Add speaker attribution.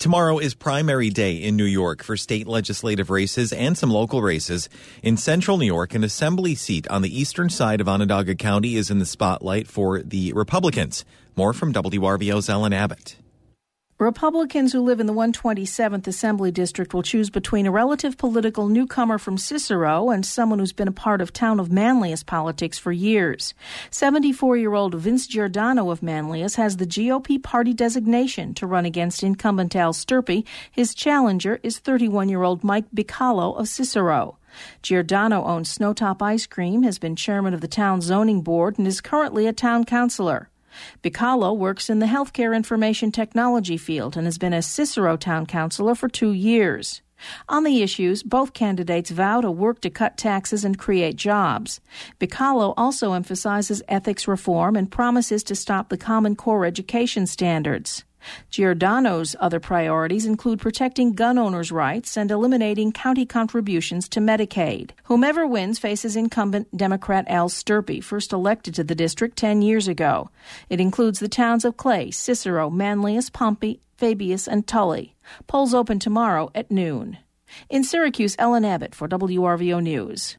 Speaker 1: Tomorrow is primary day in New York for state legislative races and some local races. In central New York, an assembly seat on the eastern side of Onondaga County is in the spotlight for the Republicans. More from WRVO's Ellen Abbott.
Speaker 2: Republicans who live in the 127th Assembly District will choose between a relative political newcomer from Cicero and someone who's been a part of town of Manlius politics for years. 74-year-old Vince Giordano of Manlius has the GOP party designation to run against incumbent Al Sturpey. His challenger is 31-year-old Mike Bicalo of Cicero. Giordano owns Snowtop Ice Cream, has been chairman of the town zoning board, and is currently a town councilor. Bicalo works in the healthcare information technology field and has been a Cicero town councilor for 2 years. On the issues, both candidates vow to work to cut taxes and create jobs. Bicalo also emphasizes ethics reform and promises to stop the Common Core education standards. Giordano's other priorities include protecting gun owners' rights and eliminating county contributions to Medicaid. Whomever wins faces incumbent Democrat Al Sturpey, first elected to the district 10 years ago. It includes the towns of Clay, Cicero, Manlius, Pompey, Fabius, and Tully. Polls open tomorrow at noon. In Syracuse, Ellen Abbott for WRVO News.